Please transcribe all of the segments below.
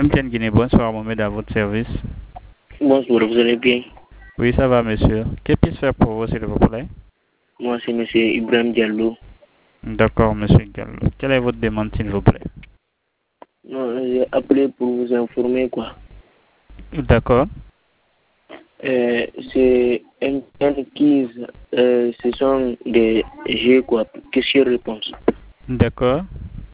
MTN Guinée, bonsoir, Mohamed, à votre service. Bonsoir, vous allez bien? Oui, ça va, monsieur. Que puis-je faire pour vous, s'il vous plaît? Moi, c'est monsieur Ibrahim Diallo. D'accord, monsieur Gallo. Quelle est votre demande, s'il vous plaît? Non, j'ai appelé pour vous informer, quoi. D'accord. C'est un quiz, ce sont des jeux, quoi, questions-réponses. D'accord.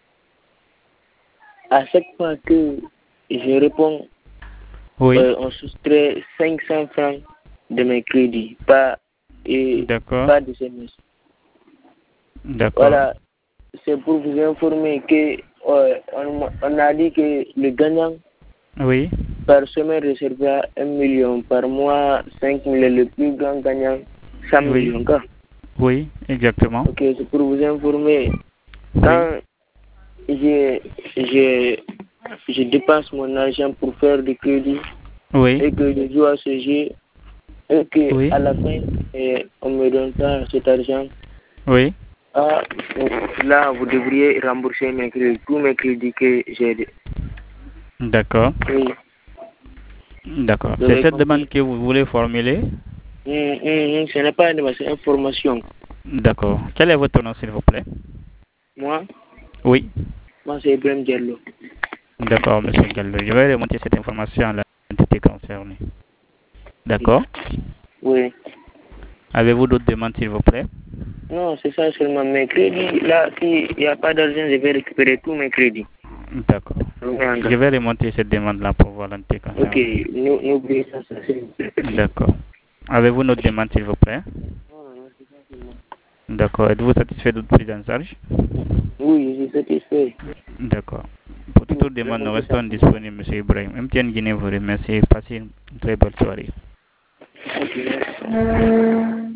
À chaque fois que je réponds, Oui. on soustrait 500 francs de mes crédits, pas D'accord. de SMS. D'accord. Voilà, c'est pour vous informer que on a dit que le gagnant Oui. par semaine recevra 1 million, par mois 5 000, le plus grand gagnant 100 Oui. millions. Quoi. Oui, exactement. Ok, c'est pour vous informer. Oui. Quand je dépense mon argent pour faire du crédit Oui. et que je joue à ce jeu et que Oui. à la fin on me donne pas cet argent, Oui. là vous devriez rembourser mes crédits, tous mes crédits que j'ai. D'accord. Oui. D'accord. Vous C'est avez cette demande compris? que vous voulez formuler? Ce n'est pas une demande, c'est information. D'accord. Quel est votre nom, s'il vous plaît? Moi, Oui. c'est Ibrahim Diallo. D'accord, monsieur Gallo. Je vais remonter cette information à l'entité concernée. D'accord. Oui. Avez-vous d'autres demandes, s'il vous plaît? Non, c'est ça seulement. Mes crédits, là, s'il n'y a pas d'argent, je vais récupérer tous mes crédits. D'accord. Je vais remonter cette demande-là pour voir l'entité Ok, concernée. n'oubliez ça, s'il vous plaît. D'accord. Avez-vous notre demande, s'il vous plaît? Non, c'est ça seulement. D'accord. Êtes-vous satisfait de votre prise en charge? Oui, je suis satisfait. D'accord. Pour toute autre demande, nous Remontez ça. restons disponibles, M. Ibrahim. MTN Guinée vous remercie. Passez une très belle soirée. Ok.